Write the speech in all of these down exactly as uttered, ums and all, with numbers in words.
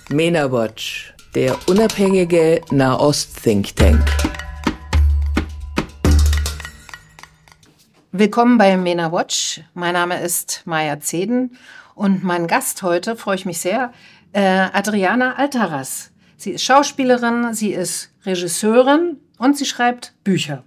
MENA Watch, der unabhängige Nahost-Think Tank. Willkommen bei MENA Watch. Mein Name ist Maja Zeden und mein Gast heute, freue ich mich sehr, äh, Adriana Altaras. Sie ist Schauspielerin, sie ist Regisseurin und sie schreibt Bücher.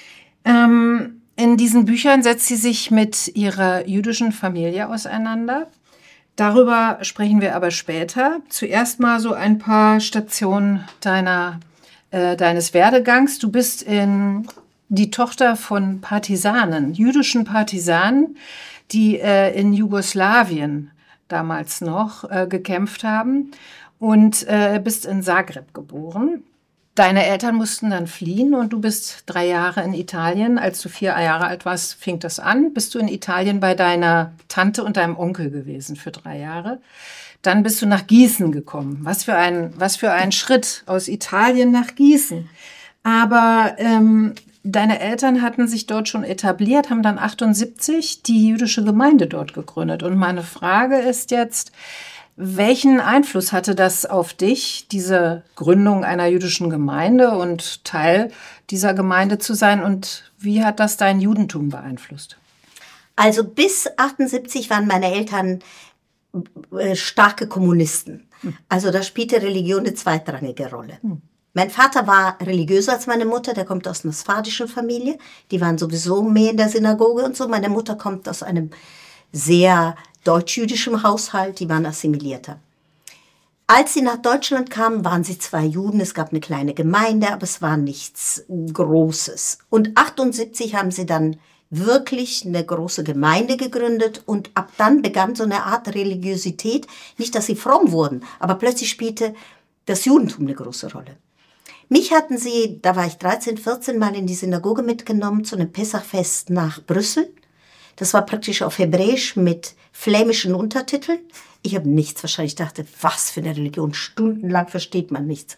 Ähm, in diesen Büchern setzt sie sich mit ihrer jüdischen Familie auseinander. Darüber sprechen wir aber später. Zuerst mal so ein paar Stationen deiner, äh, deines Werdegangs. Du bist in, die Tochter von Partisanen, jüdischen Partisanen, die äh, in Jugoslawien damals noch äh, gekämpft haben und äh, bist in Zagreb geboren. Deine Eltern mussten dann fliehen und du bist drei Jahre in Italien. Als du vier Jahre alt warst, fing das an. Bist du in Italien bei deiner Tante und deinem Onkel gewesen für drei Jahre. Dann bist du nach Gießen gekommen. Was für ein, was für ein Schritt aus Italien nach Gießen. Aber ähm, deine Eltern hatten sich dort schon etabliert, haben dann achtundsiebzig die jüdische Gemeinde dort gegründet. Und meine Frage ist jetzt, welchen Einfluss hatte das auf dich, diese Gründung einer jüdischen Gemeinde und Teil dieser Gemeinde zu sein? Und wie hat das dein Judentum beeinflusst? Also bis achtundsiebzig waren meine Eltern äh, starke Kommunisten. Hm. Also da spielte Religion eine zweitrangige Rolle. Hm. Mein Vater war religiöser als meine Mutter, der kommt aus einer sfardischen Familie. Die waren sowieso mehr in der Synagoge und so. Meine Mutter kommt aus einem sehr deutsch-jüdischem Haushalt, die waren assimilierter. Als sie nach Deutschland kamen, waren sie zwei Juden, es gab eine kleine Gemeinde, aber es war nichts Großes. Und achtundsiebzig haben sie dann wirklich eine große Gemeinde gegründet und ab dann begann so eine Art Religiosität, nicht, dass sie fromm wurden, aber plötzlich spielte das Judentum eine große Rolle. Mich hatten sie, da war ich dreizehn, vierzehn, mal in die Synagoge mitgenommen zu einem Pessachfest nach Brüssel. Das war praktisch auf Hebräisch mit flämischen Untertiteln. Ich habe nichts wahrscheinlich, dachte, was für eine Religion, stundenlang versteht man nichts.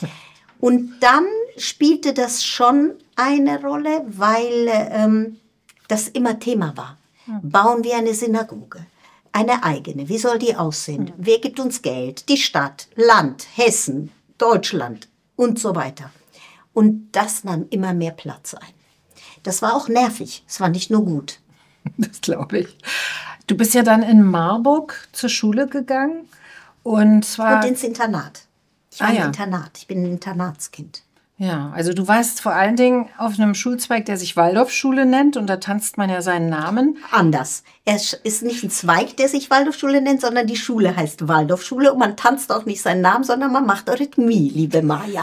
Und dann spielte das schon eine Rolle, weil ähm, das immer Thema war. Bauen wir eine Synagoge, eine eigene, wie soll die aussehen? Mhm. Wer gibt uns Geld? Die Stadt, Land, Hessen, Deutschland und so weiter. Und das nahm immer mehr Platz ein. Das war auch nervig, es war nicht nur gut. Das glaube ich. Du bist ja dann in Marburg zur Schule gegangen und zwar und ins Internat. Ich war ah, im ja. Internat. Ich bin ein Internatskind. Ja, also du warst vor allen Dingen auf einem Schulzweig, der sich Waldorfschule nennt und da tanzt man ja seinen Namen. Anders. Es ist nicht ein Zweig, der sich Waldorfschule nennt, sondern die Schule heißt Waldorfschule und man tanzt auch nicht seinen Namen, sondern man macht Eurythmie, liebe Maja.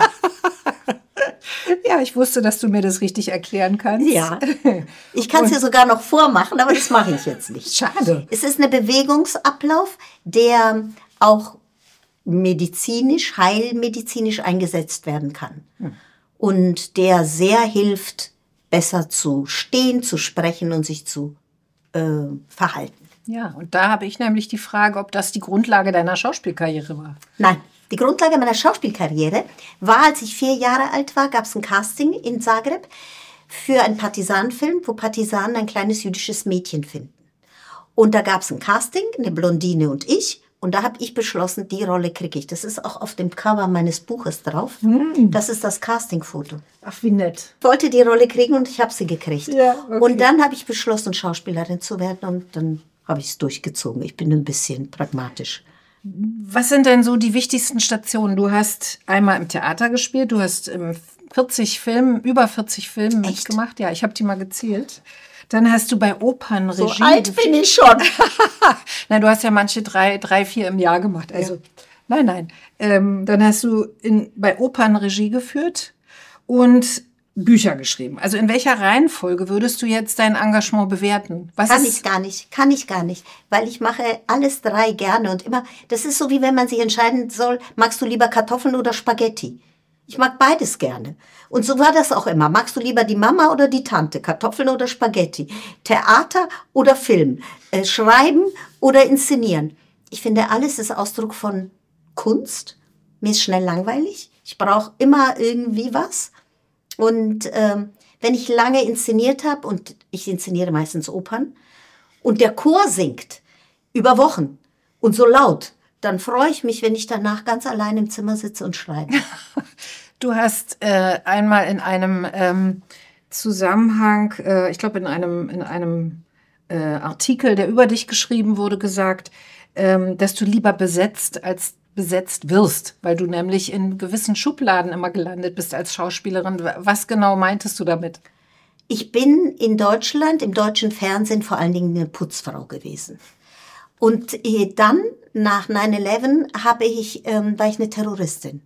Ja, ich wusste, dass du mir das richtig erklären kannst. Ja, ich kann es dir sogar noch vormachen, aber das mache ich jetzt nicht. Schade. Es ist ein Bewegungsablauf, der auch medizinisch, heilmedizinisch eingesetzt werden kann. Hm. Und der sehr hilft, besser zu stehen, zu sprechen und sich zu äh, verhalten. Ja, und da habe ich nämlich die Frage, ob das die Grundlage deiner Schauspielkarriere war. Nein. Die Grundlage meiner Schauspielkarriere war, als ich vier Jahre alt war, gab es ein Casting in Zagreb für einen Partisanenfilm, wo Partisanen ein kleines jüdisches Mädchen finden. Und da gab es ein Casting, eine Blondine und ich. Und da habe ich beschlossen, die Rolle kriege ich. Das ist auch auf dem Cover meines Buches drauf. Mm. Das ist das Castingfoto. Ach, wie nett. Ich wollte die Rolle kriegen und ich habe sie gekriegt. Ja, okay. Und dann habe ich beschlossen, Schauspielerin zu werden. Und dann habe ich es durchgezogen. Ich bin ein bisschen pragmatisch. Was sind denn so die wichtigsten Stationen? Du hast einmal im Theater gespielt, du hast im vierzig Filmen, über vierzig Filmen Echt? mitgemacht. Ja, ich habe die mal gezählt. Dann hast du bei Opernregie... So alt bin ich schon. Nein, du hast ja manche drei, drei, vier im Jahr gemacht. Also, ja. Nein, nein. Ähm, dann hast du in, bei Opernregie geführt und Bücher geschrieben. Also in welcher Reihenfolge würdest du jetzt dein Engagement bewerten? Was kann ist ich gar nicht, kann ich gar nicht, weil ich mache alles drei gerne und immer, das ist so wie wenn man sich entscheiden soll, magst du lieber Kartoffeln oder Spaghetti? Ich mag beides gerne. Und so war das auch immer. Magst du lieber die Mama oder die Tante? Kartoffeln oder Spaghetti? Theater oder Film? Äh, schreiben oder inszenieren? Ich finde, alles ist Ausdruck von Kunst. Mir ist schnell langweilig. Ich brauche immer irgendwie was. Und ähm, wenn ich lange inszeniert habe, und ich inszeniere meistens Opern, und der Chor singt über Wochen und so laut, dann freue ich mich, wenn ich danach ganz allein im Zimmer sitze und schreibe. Du hast äh, einmal in einem ähm, Zusammenhang, äh, ich glaube in einem, in einem äh, Artikel, der über dich geschrieben wurde, gesagt, ähm, dass du lieber besetzt als besetzt wirst, weil du nämlich in gewissen Schubladen immer gelandet bist als Schauspielerin. Was genau meintest du damit? Ich bin in Deutschland, im deutschen Fernsehen vor allen Dingen eine Putzfrau gewesen. Und dann, nach nine eleven, habe ich, ähm, war ich eine Terroristin.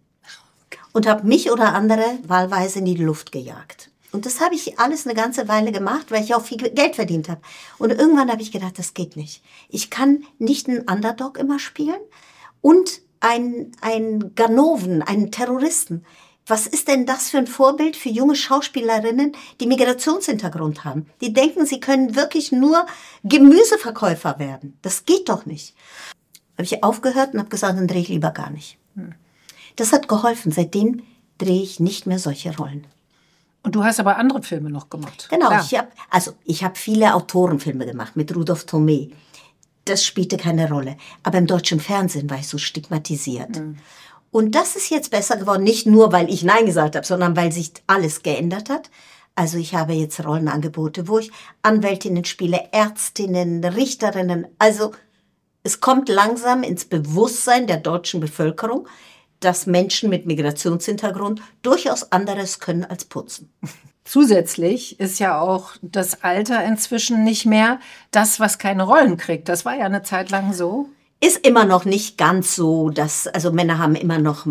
Und habe mich oder andere wahlweise in die Luft gejagt. Und das habe ich alles eine ganze Weile gemacht, weil ich auch viel Geld verdient habe. Und irgendwann habe ich gedacht, das geht nicht. Ich kann nicht einen Underdog immer spielen und einen, einen Ganoven, einen Terroristen. Was ist denn das für ein Vorbild für junge Schauspielerinnen, die Migrationshintergrund haben? Die denken, sie können wirklich nur Gemüseverkäufer werden. Das geht doch nicht. Habe ich aufgehört und habe gesagt, dann drehe ich lieber gar nicht. Hm. Das hat geholfen. Seitdem drehe ich nicht mehr solche Rollen. Und du hast aber andere Filme noch gemacht. Genau. Klar. Ich hab, also ich habe viele Autorenfilme gemacht mit Rudolf Thomé. Das spielte keine Rolle. Aber im deutschen Fernsehen war ich so stigmatisiert. Mhm. Und das ist jetzt besser geworden. Nicht nur, weil ich Nein gesagt habe, sondern weil sich alles geändert hat. Also ich habe jetzt Rollenangebote, wo ich Anwältinnen spiele, Ärztinnen, Richterinnen. Also es kommt langsam ins Bewusstsein der deutschen Bevölkerung, dass Menschen mit Migrationshintergrund durchaus anderes können als putzen. Zusätzlich ist ja auch das Alter inzwischen nicht mehr das, was keine Rollen kriegt. Das war ja eine Zeit lang so. Ist immer noch nicht ganz so, dass, also Männer haben immer noch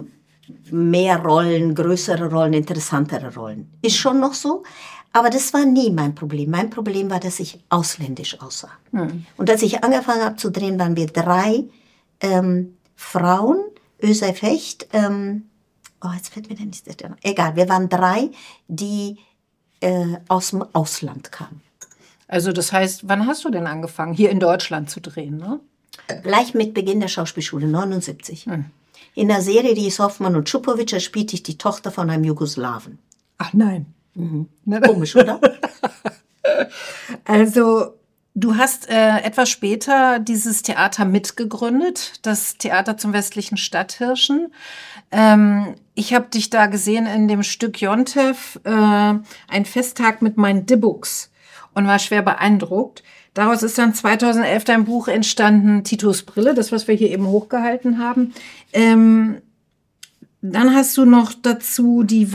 mehr Rollen, größere Rollen, interessantere Rollen. Ist schon noch so, aber das war nie mein Problem. Mein Problem war, dass ich ausländisch aussah. Hm. Und als ich angefangen habe zu drehen, waren wir drei ähm, Frauen, Özay Fecht, ähm, oh, jetzt fällt mir der nicht, egal, wir waren drei, die äh, aus dem Ausland kamen. Also das heißt, wann hast du denn angefangen, hier in Deutschland zu drehen, ne? Gleich mit Beginn der Schauspielschule, neunundsiebzig. Hm. In der Serie, die ist Hoffmann und Schupowitsch, da spielte ich die Tochter von einem Jugoslawen. Ach nein. Mhm. Komisch, oder? Also, du hast äh, etwas später dieses Theater mitgegründet, das Theater zum westlichen Stadthirschen. Ähm, ich habe dich da gesehen in dem Stück Jontef, äh, ein Festtag mit meinen Dibbuks, und war schwer beeindruckt. Daraus ist dann zweitausendelf dein Buch entstanden, Titos Brille, das, was wir hier eben hochgehalten haben. Ähm, dann hast du noch dazu die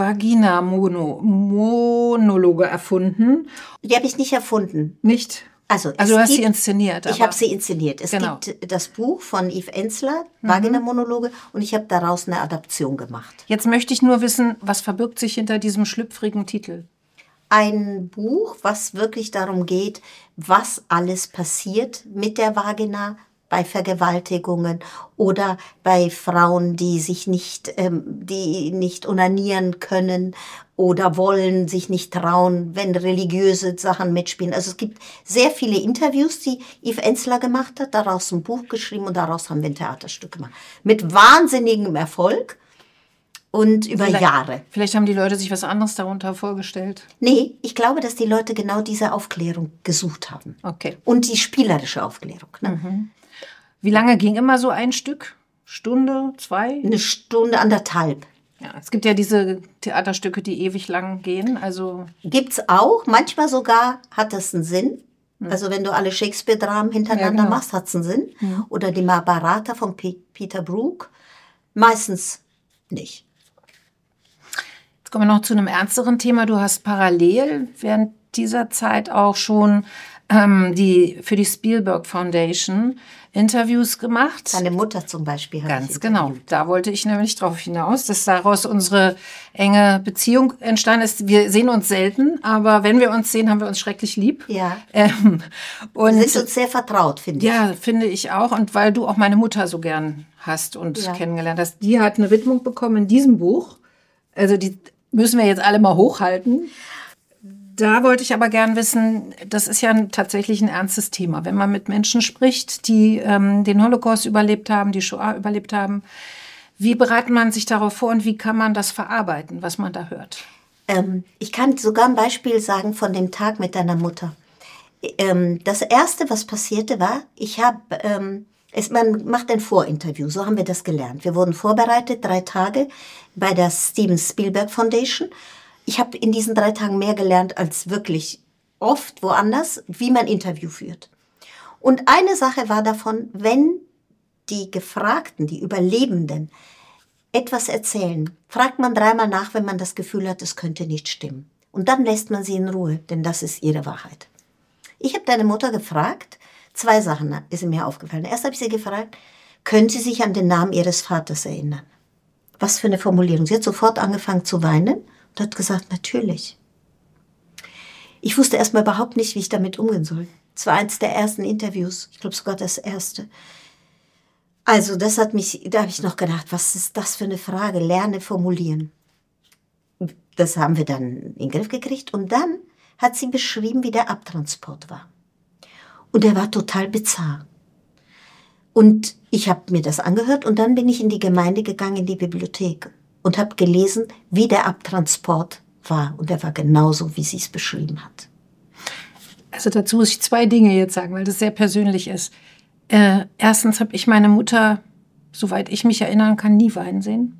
Vagina-Monologe erfunden. Die habe ich nicht erfunden. Nicht? Also, also du hast gibt, sie inszeniert. Ich habe sie inszeniert. Es genau. gibt das Buch von Yves Ensler, mhm. Vagina-Monologe, und ich habe daraus eine Adaption gemacht. Jetzt möchte ich nur wissen, was verbirgt sich hinter diesem schlüpfrigen Titel? Ein Buch, was wirklich darum geht, was alles passiert mit der Vagina bei Vergewaltigungen oder bei Frauen, die sich nicht, ähm, die nicht onanieren können oder wollen, sich nicht trauen, wenn religiöse Sachen mitspielen. Also es gibt sehr viele Interviews, die Yves Ensler gemacht hat, daraus ein Buch geschrieben und daraus haben wir ein Theaterstück gemacht. Mit wahnsinnigem Erfolg. Und über vielleicht, Jahre. Vielleicht haben die Leute sich was anderes darunter vorgestellt. Nee, ich glaube, dass die Leute genau diese Aufklärung gesucht haben. Okay. Und die spielerische Aufklärung. Ne? Mhm. Wie lange ging immer so ein Stück? Stunde, zwei? Eine Stunde, anderthalb. Ja, es gibt ja diese Theaterstücke, die ewig lang gehen. Also gibt's auch. Manchmal sogar hat das einen Sinn. Mhm. Also wenn du alle Shakespeare-Dramen hintereinander ja, genau. machst, hat's einen Sinn. Mhm. Oder die Mahabharata von P- Peter Brook. Meistens nicht. Jetzt kommen wir noch zu einem ernsteren Thema. Du hast parallel während dieser Zeit auch schon ähm, die für die Spielberg Foundation Interviews gemacht. Seine Mutter zum Beispiel. Ganz genau. Da wollte ich nämlich drauf hinaus, dass daraus unsere enge Beziehung entstanden ist. Wir sehen uns selten, aber wenn wir uns sehen, haben wir uns schrecklich lieb. Ja. Ähm, und wir sind uns sehr vertraut, finde ich. Ja, finde ich auch. Und weil du auch meine Mutter so gern hast und ja. kennengelernt hast. Die hat eine Widmung bekommen in diesem Buch. Also die müssen wir jetzt alle mal hochhalten. Da wollte ich aber gern wissen, das ist ja tatsächlich ein ernstes Thema. Wenn man mit Menschen spricht, die ähm, den Holocaust überlebt haben, die Shoah überlebt haben, wie bereitet man sich darauf vor und wie kann man das verarbeiten, was man da hört? Ähm, ich kann sogar ein Beispiel sagen von dem Tag mit deiner Mutter. Ähm, das Erste, was passierte, war, ich habe, ähm, Es, man macht ein Vorinterview, so haben wir das gelernt. Wir wurden vorbereitet, drei Tage bei der Steven Spielberg Foundation. Ich habe in diesen drei Tagen mehr gelernt als wirklich oft woanders, wie man Interview führt. Und eine Sache war davon, wenn die Gefragten, die Überlebenden, etwas erzählen, fragt man dreimal nach, wenn man das Gefühl hat, es könnte nicht stimmen. Und dann lässt man sie in Ruhe, denn das ist ihre Wahrheit. Ich habe deine Mutter gefragt, zwei Sachen ist mir aufgefallen. Erst habe ich sie gefragt, können Sie sich an den Namen Ihres Vaters erinnern? Was für eine Formulierung. Sie hat sofort angefangen zu weinen und hat gesagt, natürlich. Ich wusste erstmal überhaupt nicht, wie ich damit umgehen soll. Es war eins der ersten Interviews, ich glaube sogar das erste. Also das hat mich, da habe ich noch gedacht, was ist das für eine Frage? Lerne formulieren. Das haben wir dann in den Griff gekriegt. Und dann hat sie beschrieben, wie der Abtransport war. Und der war total bizarr. Und ich habe mir das angehört und dann bin ich in die Gemeinde gegangen, in die Bibliothek und habe gelesen, wie der Abtransport war. Und der war genauso, wie sie es beschrieben hat. Also dazu muss ich zwei Dinge jetzt sagen, weil das sehr persönlich ist. Äh, erstens habe ich meine Mutter, soweit ich mich erinnern kann, nie weinen sehen.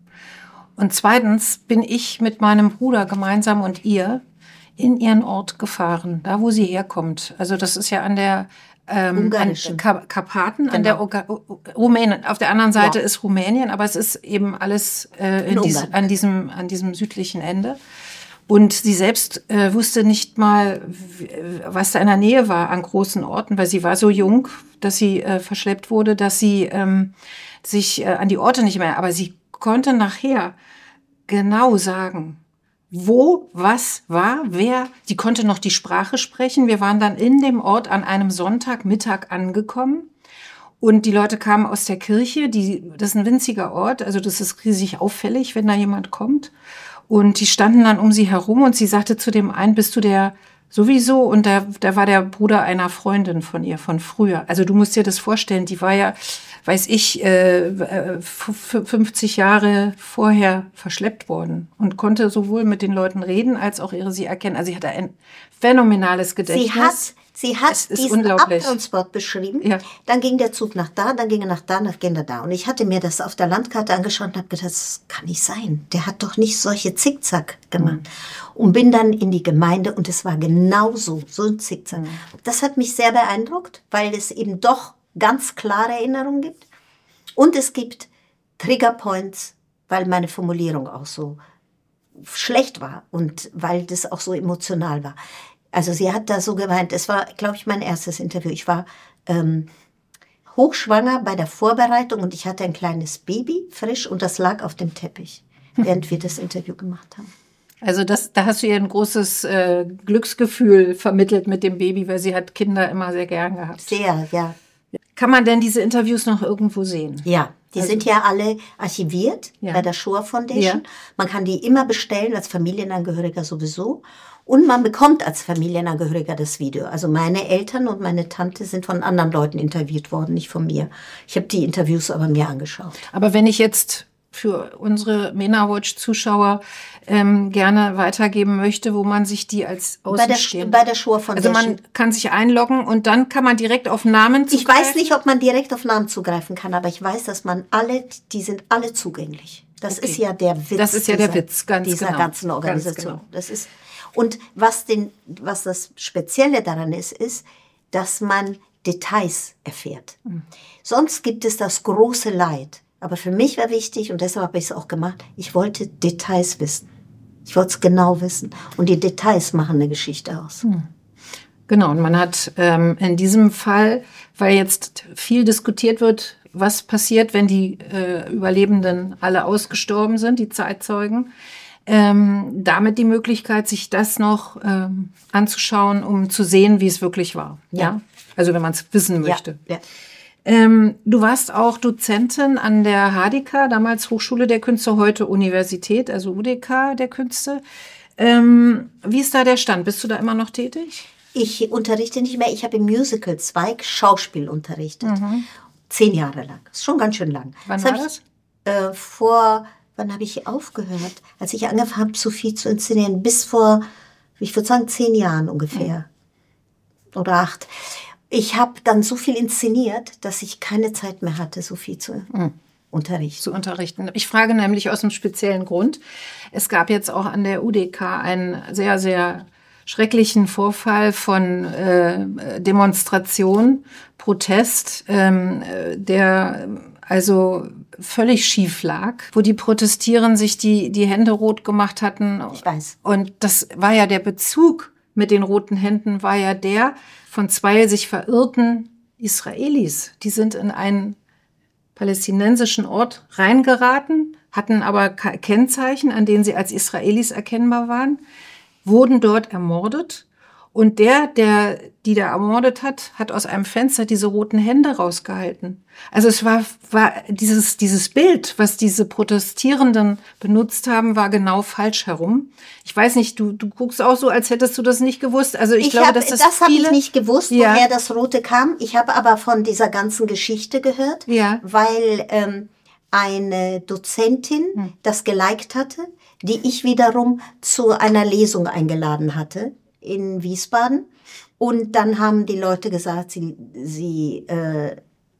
Und zweitens bin ich mit meinem Bruder gemeinsam und ihr in ihren Ort gefahren, da wo sie herkommt. Also das ist ja an der ähm, an Ka- Karpaten, genau. An der Oga- Rumänien. Auf der anderen Seite ja. ist Rumänien, aber es ist eben alles äh, in dies, an diesem an diesem südlichen Ende. Und sie selbst äh, wusste nicht mal, was da in der Nähe war an großen Orten, weil sie war so jung, dass sie äh, verschleppt wurde, dass sie ähm, sich äh, an die Orte nicht mehr, aber sie konnte nachher genau sagen, wo, was war, wer. Die konnte noch die Sprache sprechen. Wir waren dann in dem Ort an einem Sonntagmittag angekommen. Und die Leute kamen aus der Kirche. Die, das ist ein winziger Ort, also das ist riesig auffällig, wenn da jemand kommt. Und die standen dann um sie herum und sie sagte zu dem einen, bist du der sowieso? Und da, da war der Bruder einer Freundin von ihr, von früher. Also du musst dir das vorstellen, die war ja, weiß ich, äh, fünfzig Jahre vorher verschleppt worden und konnte sowohl mit den Leuten reden, als auch ihre sie erkennen. Also sie hatte ein phänomenales Gedächtnis. Sie hat, sie hat diesen Abtransport beschrieben. Ja. Dann ging der Zug nach da, dann ging er nach da, dann ging er da. Und ich hatte mir das auf der Landkarte angeschaut und habe gedacht, das kann nicht sein. Der hat doch nicht solche Zickzack gemacht. Mhm. Und bin dann in die Gemeinde und es war genauso, so ein Zickzack. Mhm. Das hat mich sehr beeindruckt, weil es eben doch ganz klare Erinnerungen gibt. Und es gibt Triggerpoints, weil meine Formulierung auch so schlecht war und weil das auch so emotional war. Also sie hat da so gemeint, es war, glaube ich, mein erstes Interview. Ich war ähm, hochschwanger bei der Vorbereitung und ich hatte ein kleines Baby, frisch, und das lag auf dem Teppich, während wir das Interview gemacht haben. Also das, da hast du ihr ein großes äh, Glücksgefühl vermittelt mit dem Baby, weil sie hat Kinder immer sehr gern gehabt. Sehr, ja. Kann man denn diese Interviews noch irgendwo sehen? Ja, die also, sind ja alle archiviert ja. bei der Shoah Foundation. Ja. Man kann die immer bestellen, als Familienangehöriger sowieso. Und man bekommt als Familienangehöriger das Video. Also meine Eltern und meine Tante sind von anderen Leuten interviewt worden, nicht von mir. Ich habe die Interviews aber mir angeschaut. Aber wenn ich jetzt für unsere MENA-Watch-Zuschauer ähm, gerne weitergeben möchte, wo man sich die als Außenstehende... Bei der, bei der Shoah Foundation. Also man kann sich einloggen und dann kann man direkt auf Namen zugreifen? Ich weiß nicht, ob man direkt auf Namen zugreifen kann, aber ich weiß, dass man alle, die sind alle zugänglich. Das okay. ist ja der Witz. Das ist ja dieser, der Witz, ganz dieser genau. ganzen Organisation. Ganz genau. Das ist, und was, den, was das Spezielle daran ist, ist, dass man Details erfährt. Mhm. Sonst gibt es das große Leid. Aber für mich war wichtig, und deshalb habe ich es auch gemacht, ich wollte Details wissen. Ich wollte es genau wissen. Und die Details machen eine Geschichte aus. Hm. Genau, und man hat ähm, in diesem Fall, weil jetzt viel diskutiert wird, was passiert, wenn die äh, Überlebenden alle ausgestorben sind, die Zeitzeugen, ähm, damit die Möglichkeit, sich das noch ähm, anzuschauen, um zu sehen, wie es wirklich war. Ja. ja? Also wenn man es wissen möchte. Ja. Ja. Ähm, du warst auch Dozentin an der H D K, damals Hochschule der Künste, heute Universität, also U D K der Künste. Ähm, wie ist da der Stand? Bist du da immer noch tätig? Ich unterrichte nicht mehr. Ich habe im Musical-Zweig Schauspiel unterrichtet. Mhm. Zehn Jahre lang. Das ist schon ganz schön lang. Wann das war das? Ich, äh, vor, wann habe ich aufgehört? Als ich angefangen habe, Sophie zu inszenieren. Bis vor, ich würde sagen, zehn Jahren ungefähr. Mhm. Oder acht. ich habe dann so viel inszeniert, dass ich keine Zeit mehr hatte, so viel zu mhm. unterrichten. zu unterrichten. Ich frage nämlich aus einem speziellen Grund. Es gab jetzt auch an der U D K einen sehr, sehr schrecklichen Vorfall von äh, Demonstration, Protest, ähm, der also völlig schief lag, wo die Protestierenden sich die, die Hände rot gemacht hatten. Ich weiß. Und das war ja der Bezug mit den roten Händen, war ja der von zwei sich verirrten Israelis. Die sind in einen palästinensischen Ort reingeraten, hatten aber Kennzeichen, an denen sie als Israelis erkennbar waren, wurden dort ermordet. Und der, der die da ermordet hat, hat aus einem Fenster diese roten Hände rausgehalten. Also es war, war dieses, dieses Bild, was diese Protestierenden benutzt haben, war genau falsch herum. Ich weiß nicht, du, du guckst auch so, als hättest du das nicht gewusst. Also ich, ich glaube, hab, dass das, das viele... habe ich nicht gewusst, ja. woher das Rote kam. Ich habe aber von dieser ganzen Geschichte gehört, ja. weil ähm, eine Dozentin hm. das geliked hatte, die ich wiederum zu einer Lesung eingeladen hatte in Wiesbaden. Und dann haben die Leute gesagt, sie, sie, äh,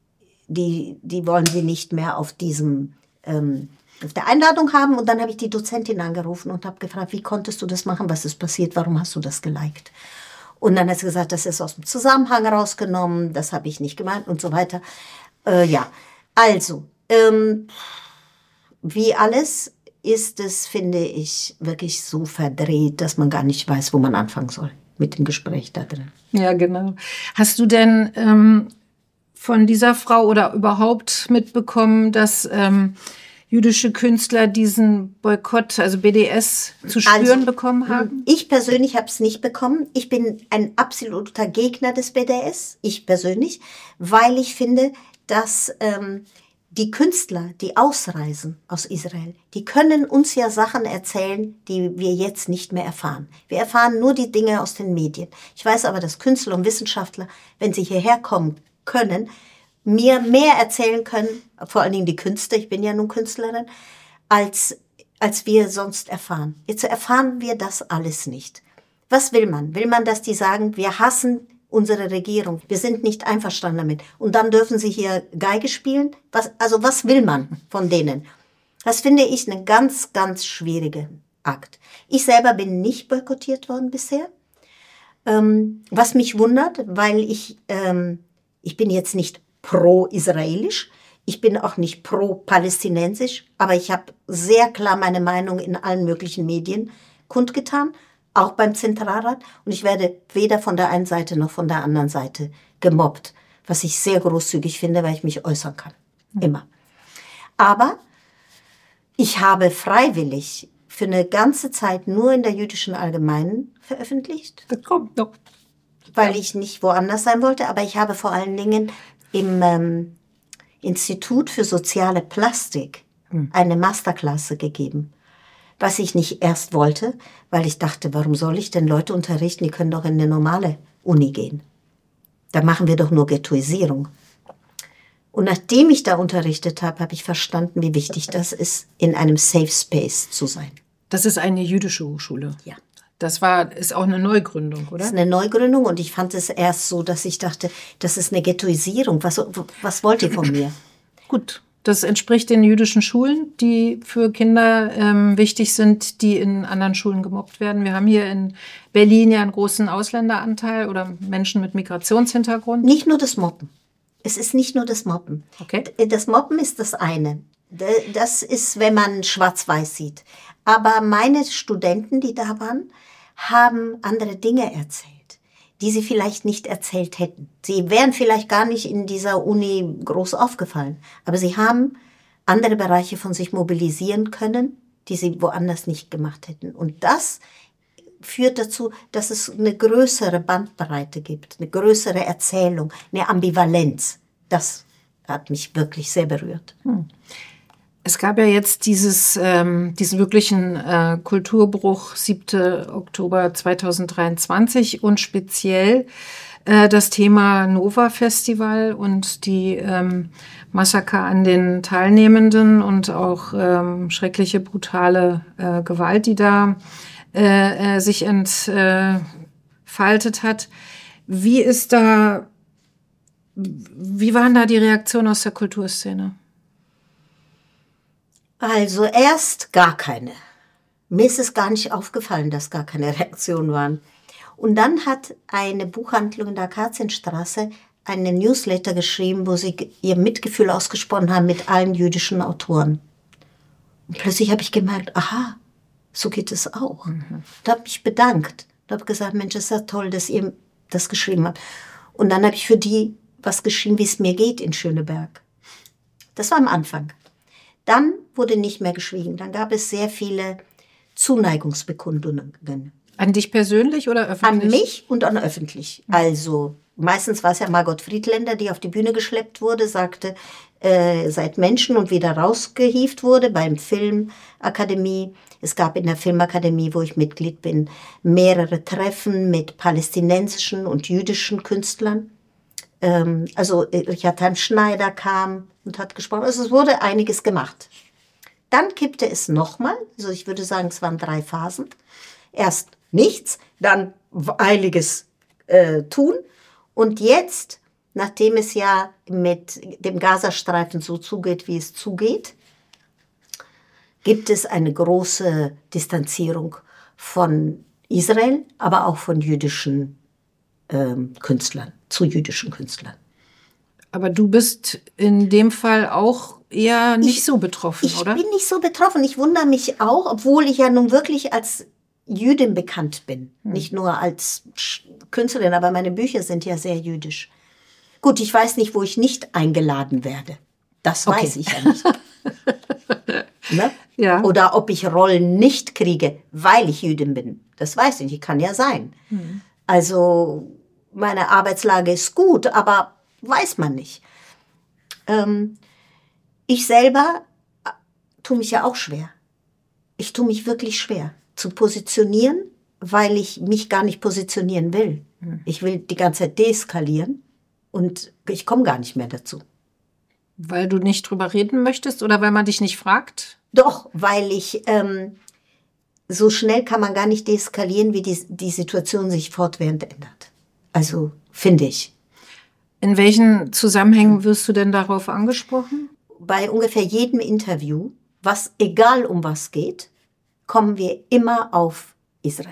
die, die wollen sie nicht mehr auf diesem, ähm, auf der Einladung haben. Und dann habe ich die Dozentin angerufen und habe gefragt, wie konntest du das machen? Was ist passiert? Warum hast du das geliked? Und dann hat sie gesagt, das ist aus dem Zusammenhang rausgenommen. Das habe ich nicht gemeint und so weiter. Äh, ja, also, ähm, wie alles ist es, finde ich, wirklich so verdreht, dass man gar nicht weiß, wo man anfangen soll mit dem Gespräch da drin. Ja, genau. Hast du denn ähm, von dieser Frau oder überhaupt mitbekommen, dass ähm, jüdische Künstler diesen Boykott, also B D S, zu spüren also, bekommen haben? Ich persönlich habe es nicht bekommen. Ich bin ein absoluter Gegner des B D S, ich persönlich, weil ich finde, dass ähm, die Künstler, die ausreisen aus Israel, die können uns ja Sachen erzählen, die wir jetzt nicht mehr erfahren. Wir erfahren nur die Dinge aus den Medien. Ich weiß aber, dass Künstler und Wissenschaftler, wenn sie hierher kommen können, mir mehr erzählen können, vor allen Dingen die Künstler, ich bin ja nun Künstlerin, als, als wir sonst erfahren. Jetzt erfahren wir das alles nicht. Was will man? Will man, dass die sagen, wir hassen unsere Regierung, wir sind nicht einverstanden damit. Und dann dürfen sie hier Geige spielen? Was, also was will man von denen? Das finde ich einen ganz, ganz schwierigen Akt. Ich selber bin nicht boykottiert worden bisher. Ähm, was mich wundert, weil ich, ähm, ich bin jetzt nicht pro-israelisch, ich bin auch nicht pro-palästinensisch, aber ich habe sehr klar meine Meinung in allen möglichen Medien kundgetan, auch beim Zentralrat. Und ich werde weder von der einen Seite noch von der anderen Seite gemobbt, was ich sehr großzügig finde, weil ich mich äußern kann. Immer. Aber ich habe freiwillig für eine ganze Zeit nur in der Jüdischen Allgemeinen veröffentlicht. Das kommt noch. Weil ich nicht woanders sein wollte. Aber ich habe vor allen Dingen im ähm, Institut für soziale Plastik eine Masterklasse gegeben. Was ich nicht erst wollte, weil ich dachte, warum soll ich denn Leute unterrichten, die können doch in eine normale Uni gehen. Da machen wir doch nur Ghettoisierung. Und nachdem ich da unterrichtet habe, habe ich verstanden, wie wichtig das ist, in einem Safe Space zu sein. Das ist eine jüdische Hochschule. Ja. Das war, ist auch eine Neugründung, oder? Das ist eine Neugründung und ich fand es erst so, dass ich dachte, das ist eine Ghettoisierung. Was, was wollt ihr von mir? Gut. Das entspricht den jüdischen Schulen, die für Kinder ähm, wichtig sind, die in anderen Schulen gemobbt werden. Wir haben hier in Berlin ja einen großen Ausländeranteil oder Menschen mit Migrationshintergrund. Nicht nur das Mobben. Es ist nicht nur das Mobben. Okay. Das Mobben ist das eine. Das ist, wenn man schwarz-weiß sieht. Aber meine Studenten, die da waren, haben andere Dinge erzählt, die sie vielleicht nicht erzählt hätten. Sie wären vielleicht gar nicht in dieser Uni groß aufgefallen, aber sie haben andere Bereiche von sich mobilisieren können, die sie woanders nicht gemacht hätten. Und das führt dazu, dass es eine größere Bandbreite gibt, eine größere Erzählung, eine Ambivalenz. Das hat mich wirklich sehr berührt. Hm. Es gab ja jetzt dieses, ähm, diesen wirklichen äh, Kulturbruch siebten Oktober zweitausenddreiundzwanzig und speziell äh, das Thema Nova Festival und die ähm, Massaker an den Teilnehmenden und auch ähm, schreckliche, brutale äh, Gewalt, die da äh, äh, sich entfaltet hat. Wie ist da Wie waren da die Reaktionen aus der Kulturszene? Also erst gar keine. Mir ist es gar nicht aufgefallen, dass gar keine Reaktionen waren. Und dann hat eine Buchhandlung in der Akazienstraße einen Newsletter geschrieben, wo sie ihr Mitgefühl ausgesprochen haben mit allen jüdischen Autoren. Und plötzlich habe ich gemerkt, aha, so geht es auch. Mhm. Da habe ich bedankt. Da habe gesagt, Mensch, ist ja toll, dass ihr das geschrieben habt. Und dann habe ich für die was geschrieben, wie es mir geht in Schöneberg. Das war am Anfang. Dann wurde nicht mehr geschwiegen. Dann gab es sehr viele Zuneigungsbekundungen. An dich persönlich oder öffentlich? An mich und an öffentlich. Also meistens war es ja Margot Friedländer, die auf die Bühne geschleppt wurde, sagte, äh, seid Menschen und wieder rausgehievt wurde beim Filmakademie. Es gab in der Filmakademie, wo ich Mitglied bin, mehrere Treffen mit palästinensischen und jüdischen Künstlern. Ähm, also Richard Heim Schneider kam und hat gesprochen. Also es wurde einiges gemacht. Dann kippte es nochmal. Also ich würde sagen, es waren drei Phasen. Erst nichts, dann einiges äh, tun. Und jetzt, nachdem es ja mit dem Gazastreifen so zugeht, wie es zugeht, gibt es eine große Distanzierung von Israel, aber auch von jüdischen ähm, Künstlern, zu jüdischen Künstlern. Aber du bist in dem Fall auch eher nicht ich, so betroffen, ich oder? Ich bin nicht so betroffen. Ich wundere mich auch, obwohl ich ja nun wirklich als Jüdin bekannt bin. Hm. Nicht nur als Künstlerin, aber meine Bücher sind ja sehr jüdisch. Gut, ich weiß nicht, wo ich nicht eingeladen werde. Das okay. weiß ich ja nicht. Ne? Ja. Oder ob ich Rollen nicht kriege, weil ich Jüdin bin. Das weiß ich nicht, kann ja sein. Hm. Also meine Arbeitslage ist gut, aber weiß man nicht. Ähm, ich selber tue mich ja auch schwer. Ich tue mich wirklich schwer zu positionieren, weil ich mich gar nicht positionieren will. Hm. Ich will die ganze Zeit deeskalieren und ich komme gar nicht mehr dazu. Weil du nicht drüber reden möchtest oder weil man dich nicht fragt? Doch, weil ich, ähm, so schnell kann man gar nicht deeskalieren, wie die, die Situation sich fortwährend ändert. Also, finde ich. In welchen Zusammenhängen wirst du denn darauf angesprochen? Bei ungefähr jedem Interview, was egal um was geht, kommen wir immer auf Israel.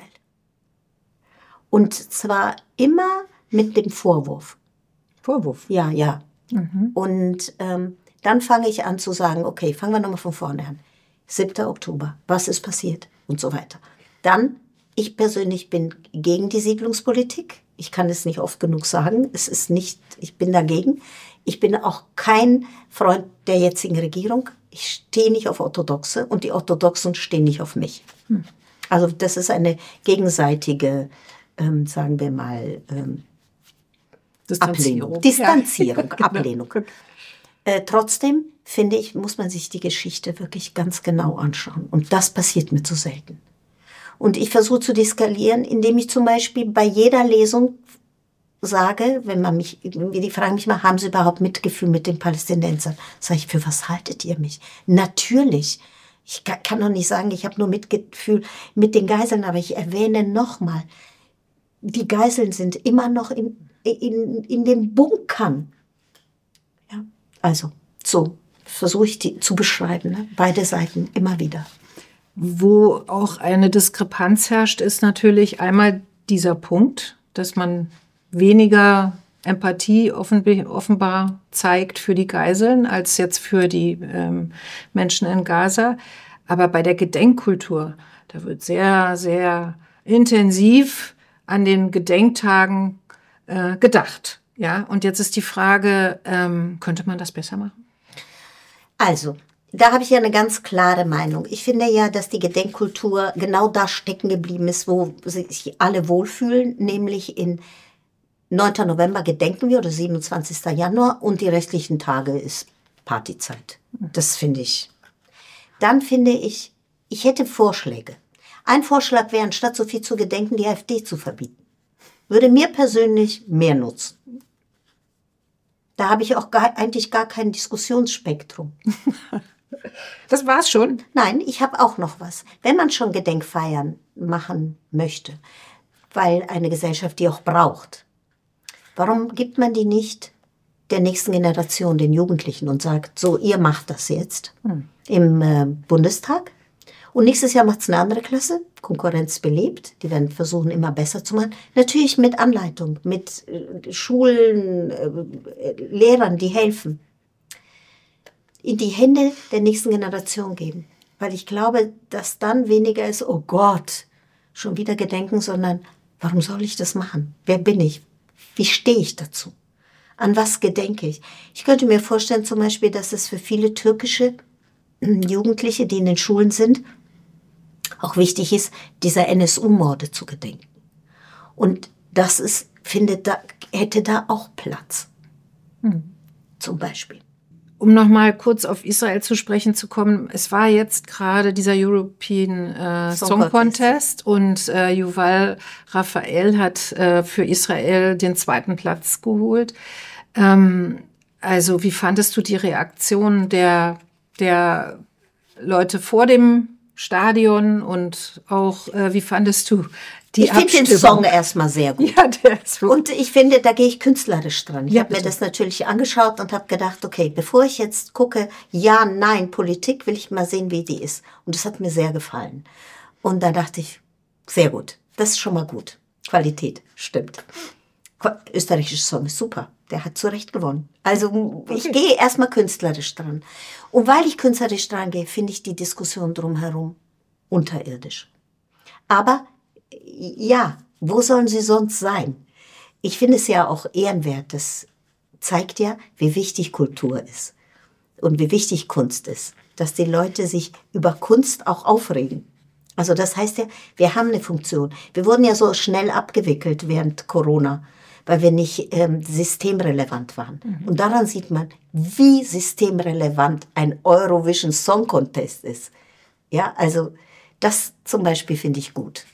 Und zwar immer mit dem Vorwurf. Vorwurf? Ja, ja. Mhm. Und ähm, dann fange ich an zu sagen, okay, fangen wir nochmal von vorne an. siebter Oktober, was ist passiert? Und so weiter. Dann, ich persönlich bin gegen die Siedlungspolitik. Ich kann es nicht oft genug sagen. Es ist nicht, ich bin dagegen. Ich bin auch kein Freund der jetzigen Regierung. Ich stehe nicht auf Orthodoxe und die Orthodoxen stehen nicht auf mich. Hm. Also das ist eine gegenseitige, ähm, sagen wir mal, ähm, Distanzierung. Ablehnung. Distanzierung, ja. Ablehnung. Äh, trotzdem, finde ich, muss man sich die Geschichte wirklich ganz genau anschauen. Und das passiert mir zu selten. Und ich versuche zu deeskalieren, indem ich zum Beispiel bei jeder Lesung sage, wenn man mich, die fragen mich mal, haben Sie überhaupt Mitgefühl mit den Palästinensern? Sage ich, für was haltet ihr mich? Natürlich. Ich kann doch nicht sagen, ich habe nur Mitgefühl mit den Geiseln, aber ich erwähne nochmal, die Geiseln sind immer noch in, in, in den Bunkern. Ja, also, so versuche ich die zu beschreiben, ne? Beide Seiten immer wieder. Wo auch eine Diskrepanz herrscht, ist natürlich einmal dieser Punkt, dass man weniger Empathie offen, offenbar zeigt für die Geiseln als jetzt für die ähm, Menschen in Gaza. Aber bei der Gedenkkultur, da wird sehr, sehr intensiv an den Gedenktagen äh, gedacht. Ja, und jetzt ist die Frage, ähm, könnte man das besser machen? Also, da habe ich ja eine ganz klare Meinung. Ich finde ja, dass die Gedenkkultur genau da stecken geblieben ist, wo sich alle wohlfühlen, nämlich in neunten November gedenken wir oder siebenundzwanzigsten Januar und die restlichen Tage ist Partyzeit. Das finde ich. Dann finde ich, ich hätte Vorschläge. Ein Vorschlag wäre, anstatt so viel zu gedenken, die AfD zu verbieten. Würde mir persönlich mehr nutzen. Da habe ich auch gar, eigentlich gar kein Diskussionsspektrum. Das war's schon? Nein, ich habe auch noch was. Wenn man schon Gedenkfeiern machen möchte, weil eine Gesellschaft die auch braucht, warum gibt man die nicht der nächsten Generation, den Jugendlichen, und sagt, so, ihr macht das jetzt hm. im äh, Bundestag. Und nächstes Jahr macht es eine andere Klasse. Konkurrenz belebt. Die werden versuchen, immer besser zu machen. Natürlich mit Anleitung, mit äh, Schulen, äh, Lehrern, die helfen. In die Hände der nächsten Generation geben. Weil ich glaube, dass dann weniger ist, oh Gott, schon wieder Gedenken, sondern warum soll ich das machen? Wer bin ich? Wie stehe ich dazu? An was gedenke ich? Ich könnte mir vorstellen zum Beispiel, dass es für viele türkische Jugendliche, die in den Schulen sind, auch wichtig ist, dieser N S U-Morde zu gedenken. Und das ist, findet da, hätte da auch Platz. Hm. Zum Beispiel. Um noch mal kurz auf Israel zu sprechen zu kommen, es war jetzt gerade dieser European äh, Song, Song Contest und äh, Yuval Raphael hat äh, für Israel den zweiten Platz geholt. Ähm, also wie fandest du die Reaktion der, der Leute vor dem Stadion und auch äh, wie fandest du die Ich finde den Song erstmal sehr gut. Ja, der ist gut. Und ich finde, da gehe ich künstlerisch dran. Ich Ja, habe mir das natürlich angeschaut und habe gedacht, okay, bevor ich jetzt gucke, ja, nein, Politik, will ich mal sehen, wie die ist. Und das hat mir sehr gefallen. Und da dachte ich, sehr gut. Das ist schon mal gut. Qualität, stimmt. Österreichischer Song ist super. Der hat zu Recht gewonnen. Also ich okay. gehe erstmal künstlerisch dran. Und weil ich künstlerisch dran gehe, finde ich die Diskussion drumherum unterirdisch. Aber ja, wo sollen sie sonst sein? Ich finde es ja auch ehrenwert. Das zeigt ja, wie wichtig Kultur ist und wie wichtig Kunst ist. Dass die Leute sich über Kunst auch aufregen. Also das heißt ja, wir haben eine Funktion. Wir wurden ja so schnell abgewickelt während Corona, weil wir nicht ähm, systemrelevant waren. Mhm. Und daran sieht man, wie systemrelevant ein Eurovision Song Contest ist. Ja, also das zum Beispiel finde ich gut.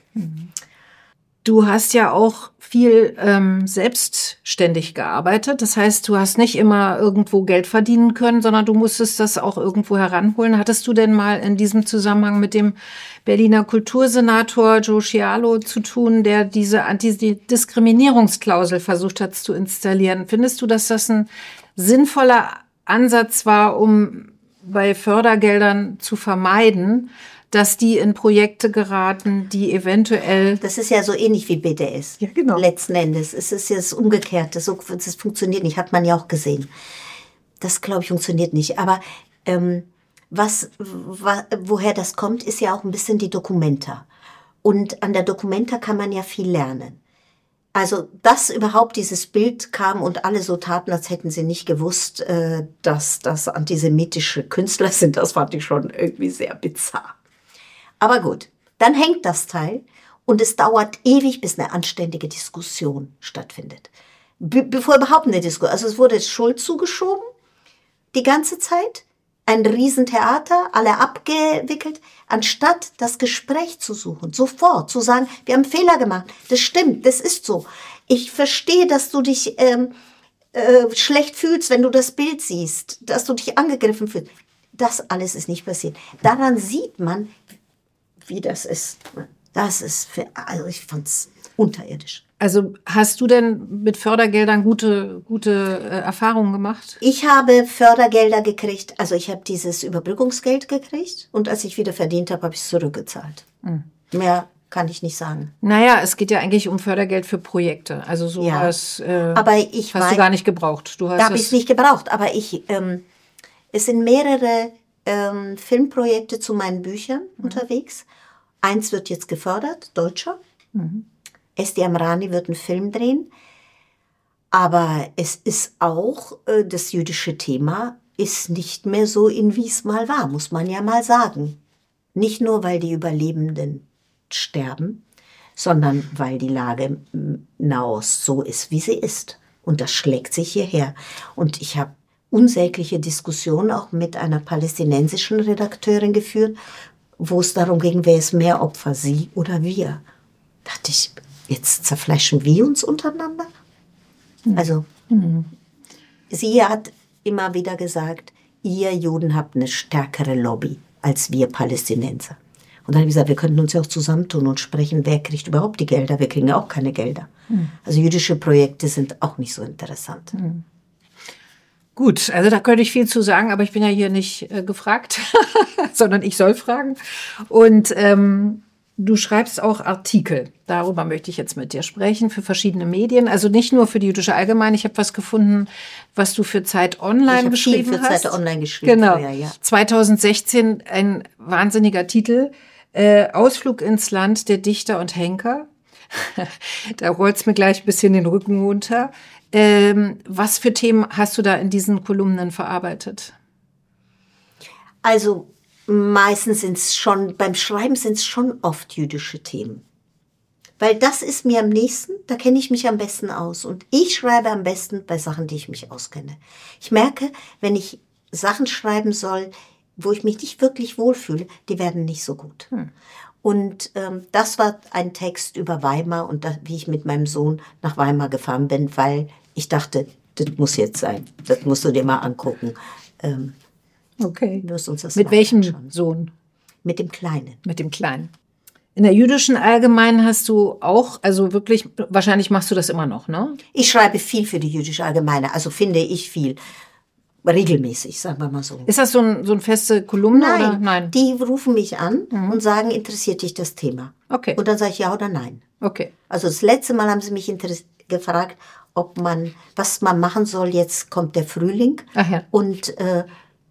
Du hast ja auch viel ähm, selbstständig gearbeitet. Das heißt, du hast nicht immer irgendwo Geld verdienen können, sondern du musstest das auch irgendwo heranholen. Hattest du denn mal in diesem Zusammenhang mit dem Berliner Kultursenator Joe Scialo zu tun, der diese Antidiskriminierungsklausel versucht hat zu installieren? Findest du, dass das ein sinnvoller Ansatz war, um bei Fördergeldern zu vermeiden, dass die in Projekte geraten, die eventuell... Das ist ja so ähnlich wie B D S. Ja, genau. Letzten Endes. Es ist ja das Umgekehrte. So, das funktioniert nicht, hat man ja auch gesehen. Das, glaube ich, funktioniert nicht. Aber ähm, was, wa, woher das kommt, ist ja auch ein bisschen die Documenta. Und an der Documenta kann man ja viel lernen. Also, dass überhaupt dieses Bild kam und alle so taten, als hätten sie nicht gewusst, äh, dass das antisemitische Künstler sind, das fand ich schon irgendwie sehr bizarr. Aber gut, dann hängt das Teil und es dauert ewig, bis eine anständige Diskussion stattfindet. Be- bevor überhaupt eine Diskussion, also es wurde Schuld zugeschoben, die ganze Zeit, ein Riesentheater, alle abgewickelt, anstatt das Gespräch zu suchen, sofort zu sagen, wir haben Fehler gemacht, das stimmt, das ist so. Ich verstehe, dass du dich ähm, äh, schlecht fühlst, wenn du das Bild siehst, dass du dich angegriffen fühlst. Das alles ist nicht passiert. Daran sieht man, wie das ist. Das ist, für, also ich fand's unterirdisch. Also hast du denn mit Fördergeldern gute, gute äh, Erfahrungen gemacht? Ich habe Fördergelder gekriegt, also ich habe dieses Überbrückungsgeld gekriegt und als ich wieder verdient habe, habe ich es zurückgezahlt. Mhm. Mehr kann ich nicht sagen. Naja, es geht ja eigentlich um Fördergeld für Projekte. Also so ja. was äh, aber ich hast weiß, du gar nicht gebraucht. Du hast da habe ich es nicht gebraucht, aber ich, ähm, es sind mehrere ähm, Filmprojekte zu meinen Büchern mhm. unterwegs. Eins wird jetzt gefördert, Deutscher. Mhm. Esti Amrani wird einen Film drehen. Aber es ist auch, äh, das jüdische Thema ist nicht mehr so, in wie es mal war, muss man ja mal sagen. Nicht nur, weil die Überlebenden sterben, sondern weil die Lage im Nahost so ist, wie sie ist. Und das schlägt sich hierher. Und ich habe unsägliche Diskussionen auch mit einer palästinensischen Redakteurin geführt, wo es darum ging, wer ist mehr Opfer, sie oder wir. Da dachte ich, jetzt zerfleischen wir uns untereinander? Mhm. Also, mhm. sie hat immer wieder gesagt, ihr Juden habt eine stärkere Lobby als wir Palästinenser. Und dann habe ich gesagt, wir könnten uns ja auch zusammentun und sprechen, wer kriegt überhaupt die Gelder? Wir kriegen ja auch keine Gelder. Mhm. Also jüdische Projekte sind auch nicht so interessant. Mhm. Gut, also da könnte ich viel zu sagen, aber ich bin ja hier nicht äh, gefragt, sondern ich soll fragen. Und ähm, du schreibst auch Artikel. Darüber möchte ich jetzt mit dir sprechen, für verschiedene Medien. Also nicht nur für die Jüdische Allgemeine. Ich habe was gefunden, was du für Zeit Online ich geschrieben viel für hast. Zeit Online geschrieben. Genau. Früher, ja. zwanzig sechzehn ein wahnsinniger Titel. Äh, Ausflug ins Land der Dichter und Henker. Da rollt's mir gleich ein bisschen den Rücken runter. Ähm, was für Themen hast du da in diesen Kolumnen verarbeitet? Also meistens sind es schon, beim Schreiben sind es schon oft jüdische Themen. Weil das ist mir am nächsten, da kenne ich mich am besten aus. Und ich schreibe am besten bei Sachen, die ich mich auskenne. Ich merke, wenn ich Sachen schreiben soll, wo ich mich nicht wirklich wohlfühle, die werden nicht so gut. Hm. Und ähm, das war ein Text über Weimar und da, wie ich mit meinem Sohn nach Weimar gefahren bin, weil ich dachte, das muss jetzt sein. Das musst du dir mal angucken. Ähm, okay. Du musst uns das mit mal welchem anschauen. Sohn? Mit dem Kleinen. Mit dem Kleinen. In der Jüdischen Allgemeinen hast du auch, also wirklich, wahrscheinlich machst du das immer noch, ne? Ich schreibe viel für die Jüdische Allgemeine, also finde ich viel. Regelmäßig, sagen wir mal so. Ist das so ein, so ein feste Kolumne? Nein, oder? Nein, die rufen mich an Mhm. und sagen, interessiert dich das Thema? Okay. Und dann sage ich ja oder nein. Okay. Also das letzte Mal haben sie mich interess- gefragt, ob man, was man machen soll. Jetzt kommt der Frühling Ach ja. und äh,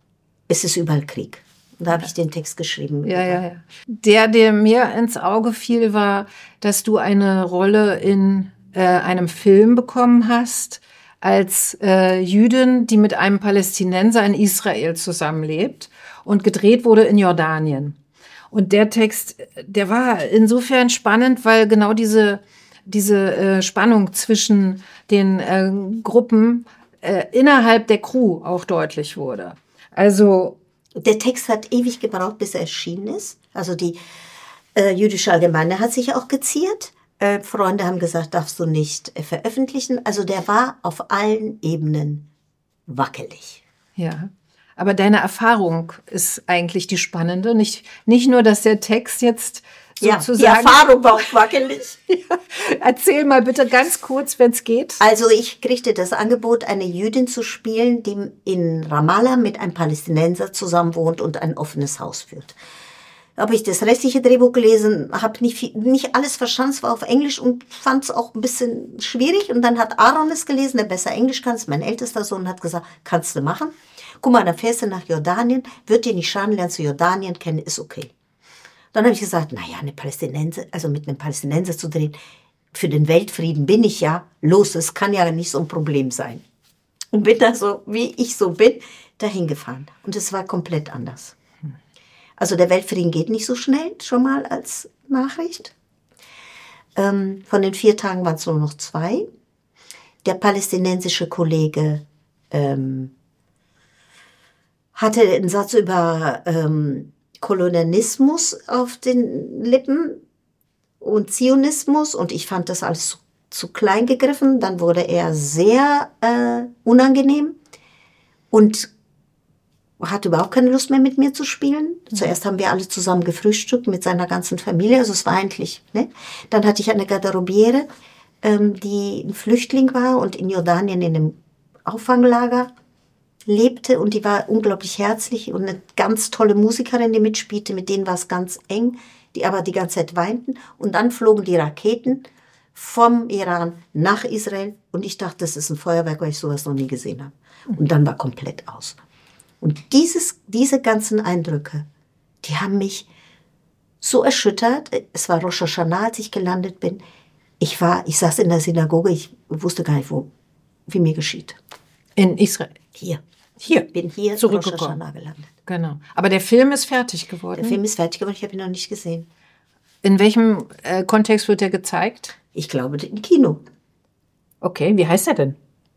es ist überall Krieg. Und da habe ich den Text geschrieben. Ja, ja, ja. Der, der mir ins Auge fiel, war, dass du eine Rolle in äh, einem Film bekommen hast, als äh, Jüdin, die mit einem Palästinenser in Israel zusammenlebt und gedreht wurde in Jordanien. Und der Text, der war insofern spannend, weil genau diese, diese äh, Spannung zwischen den äh, Gruppen äh, innerhalb der Crew auch deutlich wurde. Also Der Text hat ewig gebraucht, bis er erschienen ist. Also die äh, Jüdische Allgemeine hat sich auch geziert. Äh, Freunde haben gesagt, darfst du nicht äh, veröffentlichen. Also der war auf allen Ebenen wackelig. ja, aber deine Erfahrung ist eigentlich die spannende. Nicht, nicht nur, dass der Text jetzt Ja, die sozusagen... Erfahrung war auch wackelig. Erzähl mal bitte ganz kurz, wenn es geht. Also ich kriegte das Angebot, eine Jüdin zu spielen, die in Ramallah mit einem Palästinenser zusammen wohnt und ein offenes Haus führt. Habe ich das restliche Drehbuch gelesen, habe nicht, viel- nicht alles verstanden, es war auf Englisch und fand es auch ein bisschen schwierig. Und dann hat Aaron es gelesen, der besser Englisch kann, ist mein ältester Sohn, hat gesagt, kannst du machen. Guck mal, dann fährst du nach Jordanien, wird dir nicht schaden, lernst du Jordanien kennen, ist okay. Dann habe ich gesagt, naja, eine Palästinenser, also mit einem Palästinenser zu drehen, für den Weltfrieden bin ich ja, los, es kann ja nicht so ein Problem sein. Und bin da so, wie ich so bin, dahin gefahren. Und es war komplett anders. Also der Weltfrieden geht nicht so schnell, schon mal als Nachricht. Ähm, von den vier Tagen waren es nur noch zwei. Der palästinensische Kollege ähm, hatte einen Satz über ähm, Kolonialismus auf den Lippen und Zionismus und ich fand das alles zu, zu klein gegriffen. Dann wurde er sehr äh, unangenehm und hatte überhaupt keine Lust mehr mit mir zu spielen. Mhm. Zuerst haben wir alle zusammen gefrühstückt mit seiner ganzen Familie, also es war eigentlich, ne? Dann hatte ich eine Garderobiere, ähm, die ein Flüchtling war und in Jordanien in einem Auffanglager lebte und die war unglaublich herzlich und eine ganz tolle Musikerin, die mitspielte, mit denen war es ganz eng, die aber die ganze Zeit weinten und dann flogen die Raketen vom Iran nach Israel und ich dachte, das ist ein Feuerwerk, weil ich sowas noch nie gesehen habe. Und dann war komplett aus. Und dieses, diese ganzen Eindrücke, die haben mich so erschüttert. Es war Rosh Hashanah, als ich gelandet bin. Ich war, ich saß in der Synagoge, ich wusste gar nicht, wo, wie mir geschieht. In Israel. Hier. Hier. Bin hier Zurückgekommen. Rosh Hashanah gelandet. Genau. Aber der Film ist fertig geworden. Der Film ist fertig geworden, ich habe ihn noch nicht gesehen. In welchem äh, Kontext wird er gezeigt? Ich glaube, im Kino. Okay, wie heißt er denn?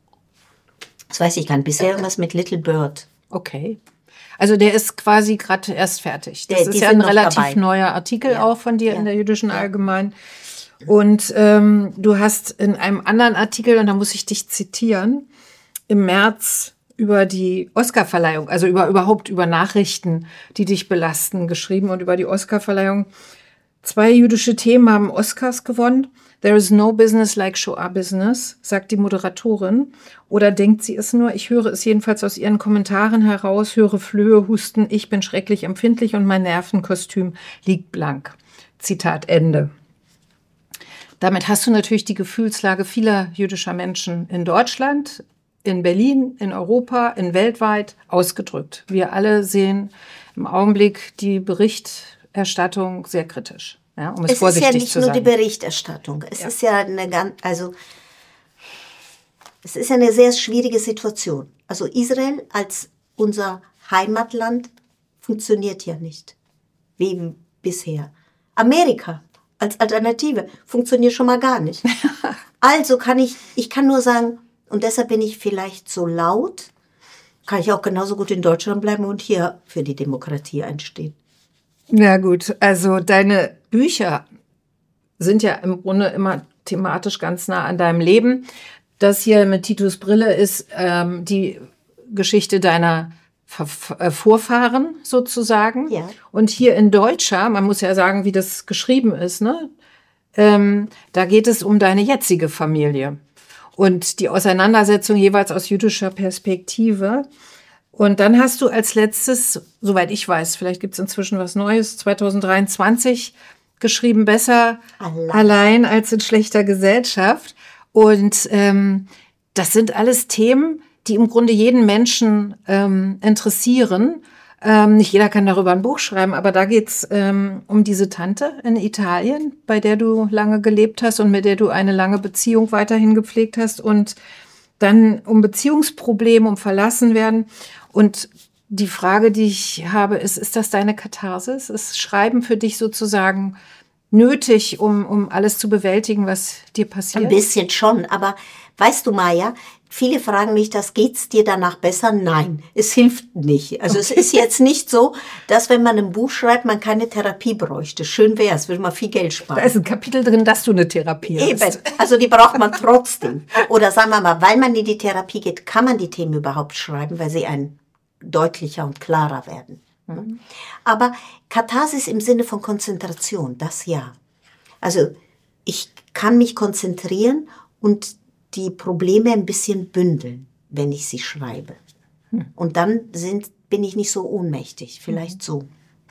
Das weiß ich gar nicht. Bisher irgendwas mit Little Bird. Okay. Also der ist quasi gerade erst fertig. Das Der- ist die ja sind ein noch relativ dabei. neuer Artikel Ja. auch von dir Ja. in der Jüdischen Allgemeinen. Und ähm, du hast in einem anderen Artikel, und da muss ich dich zitieren, im März über die Oscarverleihung, also über überhaupt über Nachrichten, die dich belasten, geschrieben und über die Oscarverleihung. Zwei jüdische Themen haben Oscars gewonnen. There is no business like Shoah business, sagt die Moderatorin. Oder denkt sie es nur? Ich höre es jedenfalls aus ihren Kommentaren heraus, höre Flöhe, Husten, ich bin schrecklich empfindlich und mein Nervenkostüm liegt blank. Zitat Ende. Damit hast du natürlich die Gefühlslage vieler jüdischer Menschen in Deutschland, in Berlin, in Europa, in weltweit ausgedrückt. Wir alle sehen im Augenblick die Berichterstattung sehr kritisch. Ja, um es, es vorsichtig ist ja nicht zu nur sagen. die Berichterstattung. Es Ja. ist ja eine ganz, also es ist eine sehr schwierige Situation. Also Israel als unser Heimatland funktioniert ja nicht wie bisher. Amerika als Alternative funktioniert schon mal gar nicht. Also kann ich, ich kann nur sagen, und deshalb bin ich vielleicht so laut, kann ich auch genauso gut in Deutschland bleiben und hier für die Demokratie einstehen. Ja gut, also deine Bücher sind ja im Grunde immer thematisch ganz nah an deinem Leben. Das hier mit Titus Brille ist ähm, die Geschichte deiner Ver- äh, Vorfahren sozusagen. Ja. Und hier in Deutscher, man muss ja sagen, wie das geschrieben ist, ne? Ähm, da geht es um deine jetzige Familie. Und die Auseinandersetzung jeweils aus jüdischer Perspektive. Und dann hast du als letztes, soweit ich weiß, vielleicht gibt es inzwischen was Neues, zwanzig dreiundzwanzig geschrieben, besser Allein. allein als in schlechter Gesellschaft. Und ähm, das sind alles Themen, die im Grunde jeden Menschen ähm, interessieren. Ähm, nicht jeder kann darüber ein Buch schreiben, aber da geht's ähm, um diese Tante in Italien, bei der du lange gelebt hast und mit der du eine lange Beziehung weiterhin gepflegt hast. Und dann um Beziehungsprobleme, um Verlassenwerden. Und die Frage, die ich habe, ist, ist das deine Katharsis? Ist Schreiben für dich sozusagen nötig, um, um alles zu bewältigen, was dir passiert? Ein bisschen schon, aber weißt du, Maja, viele fragen mich, das geht's dir danach besser? Nein, es hilft nicht. Also okay. Es ist jetzt nicht so, dass wenn man ein Buch schreibt, man keine Therapie bräuchte. Schön wäre es, würde man viel Geld sparen. Da ist ein Kapitel drin, dass du eine Therapie Eben, hast. also die braucht man trotzdem. Oder sagen wir mal, weil man in die Therapie geht, kann man die Themen überhaupt schreiben, weil sie ein deutlicher und klarer werden. Mhm. Aber Katharsis im Sinne von Konzentration, das ja. Also ich kann mich konzentrieren und die Probleme ein bisschen bündeln, wenn ich sie schreibe. Mhm. Und dann sind, bin ich nicht so ohnmächtig, vielleicht mhm. so.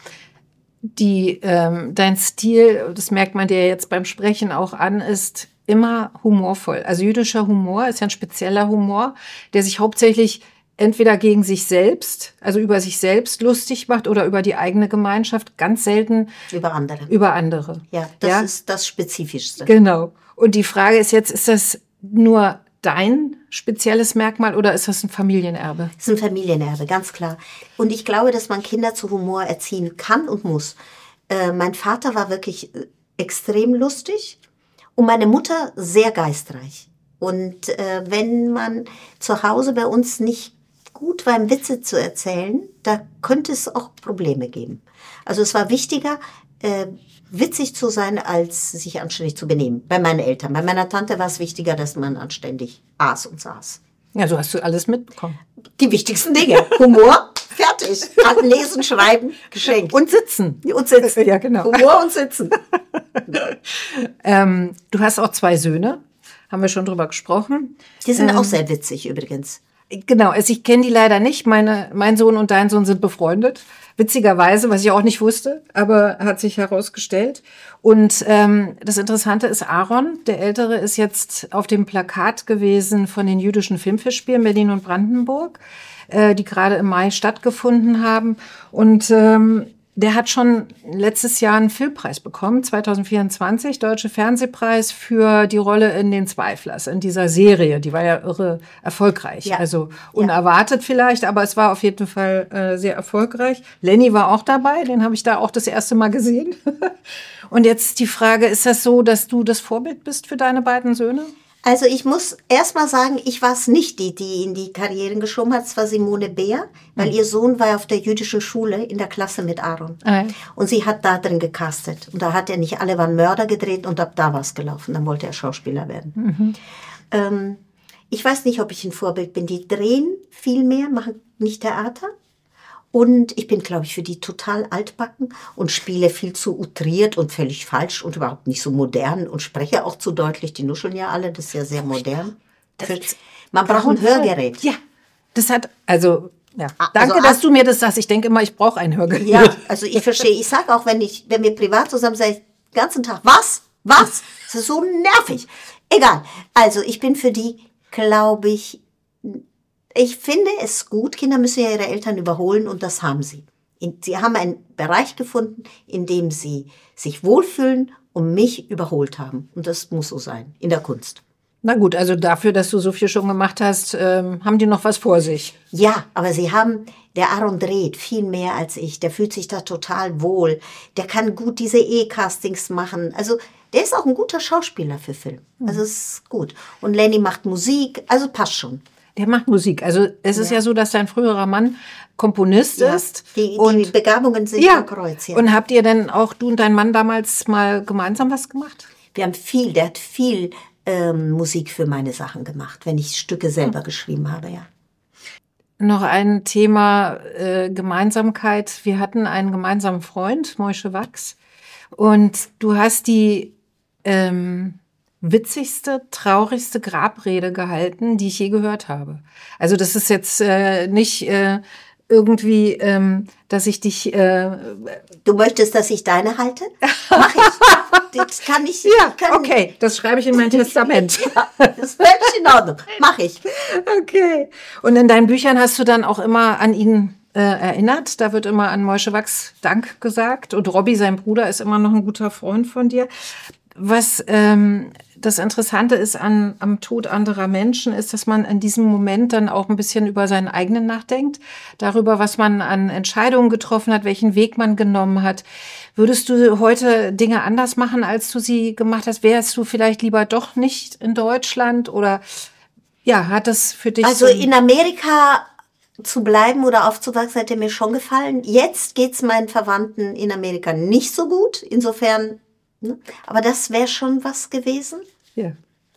Die, ähm, dein Stil, das merkt man dir jetzt beim Sprechen auch an, ist immer humorvoll. Also jüdischer Humor ist ja ein spezieller Humor, der sich hauptsächlich entweder gegen sich selbst, also über sich selbst lustig macht oder über die eigene Gemeinschaft, ganz selten über andere. Über andere. Ja, das ja? ist das Spezifischste. Genau. Und die Frage ist jetzt, ist das nur dein spezielles Merkmal oder ist das ein Familienerbe? Das ist ein Familienerbe, ganz klar. Und ich glaube, dass man Kinder zu Humor erziehen kann und muss. Äh, mein Vater war wirklich extrem lustig und meine Mutter sehr geistreich. Und äh, wenn man zu Hause bei uns nicht gut war, Witze zu erzählen, da könnte es auch Probleme geben. Also es war wichtiger, äh, witzig zu sein, als sich anständig zu benehmen. Bei meinen Eltern. Bei meiner Tante war es wichtiger, dass man anständig aß und saß. Ja, so hast du alles mitbekommen. Die wichtigsten Dinge. Humor, fertig. Lesen, schreiben, geschenkt. Und sitzen. Und sitzen. Ja, genau. Humor und sitzen. ähm, du hast auch zwei Söhne. Haben wir schon drüber gesprochen. Die sind ähm, auch sehr witzig übrigens. Genau, also ich kenne die leider nicht. Meine, mein Sohn und dein Sohn sind befreundet. Witzigerweise, was ich auch nicht wusste, aber hat sich herausgestellt. Und ähm, das Interessante ist, Aaron, der Ältere, ist jetzt auf dem Plakat gewesen von den jüdischen Filmfestspielen Berlin und Brandenburg, äh, die gerade im Mai stattgefunden haben. Und ähm, der hat schon letztes Jahr einen Filmpreis bekommen, zwanzig vierundzwanzig, Deutsche Fernsehpreis für die Rolle in Den Zweiflers, in dieser Serie. Die war ja irre erfolgreich. Ja. Also unerwartet ja. vielleicht, aber es war auf jeden Fall äh, sehr erfolgreich. Lenny war auch dabei, den habe ich da auch das erste Mal gesehen. Und jetzt die Frage, ist das so, dass du das Vorbild bist für deine beiden Söhne? Also ich muss erst mal sagen, ich war es nicht, die, die in die Karrieren geschoben hat. Es war Simone Beer, weil mhm. ihr Sohn war auf der jüdischen Schule in der Klasse mit Aaron. Ah, ja. Und sie hat da drin gecastet. Und da hat er nicht Alle waren Mörder gedreht und ab da war es gelaufen. Dann wollte er Schauspieler werden. Mhm. Ähm, ich weiß nicht, ob ich ein Vorbild bin. Die drehen viel mehr, machen nicht Theater. Und ich bin, glaube ich, für die total altbacken und spiele viel zu outriert und völlig falsch und überhaupt nicht so modern und spreche auch zu deutlich. Die nuscheln ja alle, das ist ja sehr modern. Für, man braucht ein Hörgerät. Ja, das hat, also, ja. Also, Danke, dass du mir das sagst. Ich denke immer, ich brauche ein Hörgerät. Ja, also ich verstehe. Ich sage auch, wenn ich, wenn wir privat zusammen sind, den ganzen Tag, was? Was? Das ist so nervig. Egal. Also ich bin für die, glaube ich, ich finde es gut, Kinder müssen ja ihre Eltern überholen und das haben sie. Sie haben einen Bereich gefunden, in dem sie sich wohlfühlen und mich überholt haben. Und das muss so sein, in der Kunst. Na gut, also dafür, dass du so viel schon gemacht hast, ähm, haben die noch was vor sich. Ja, aber sie haben, der Aaron dreht viel mehr als ich. Der fühlt sich da total wohl. Der kann gut diese E-Castings machen. Also der ist auch ein guter Schauspieler für Film. Also es ist gut. Und Lenny macht Musik, also passt schon. Der macht Musik. Also es ist ja, ja so, dass dein früherer Mann Komponist ja, ist. Die, und, die Begabungen sind ja, am Kreuz. Ja. Und habt ihr denn auch, du und dein Mann, damals mal gemeinsam was gemacht? Wir haben viel, der hat viel ähm, Musik für meine Sachen gemacht, wenn ich Stücke selber hm. geschrieben habe, ja. Noch ein Thema äh, Gemeinsamkeit. Wir hatten einen gemeinsamen Freund, Moishe Wachs. Und du hast die ähm, witzigste, traurigste Grabrede gehalten, die ich je gehört habe. Also das ist jetzt äh, nicht äh, irgendwie, ähm, dass ich dich... Äh, du möchtest, dass ich deine halte? Mach ich. Das kann ich. Ja, kann, okay, das schreibe ich in mein Testament. Ja, das ist völlig in Ordnung. Mach ich. Okay. Und in deinen Büchern hast du dann auch immer an ihn äh, erinnert. Da wird immer an Moishe Wachs Dank gesagt. Und Robby, sein Bruder, ist immer noch ein guter Freund von dir. Was ähm, das Interessante ist an, am Tod anderer Menschen, ist, dass man in diesem Moment dann auch ein bisschen über seinen eigenen nachdenkt, darüber, was man an Entscheidungen getroffen hat, welchen Weg man genommen hat. Würdest du heute Dinge anders machen, als du sie gemacht hast? Wärst du vielleicht lieber doch nicht in Deutschland? Oder ja, hat das für dich... Also so in Amerika zu bleiben oder aufzuwachsen, hätte mir schon gefallen. Jetzt geht's meinen Verwandten in Amerika nicht so gut. Insofern... Aber das wäre schon was gewesen. Ja.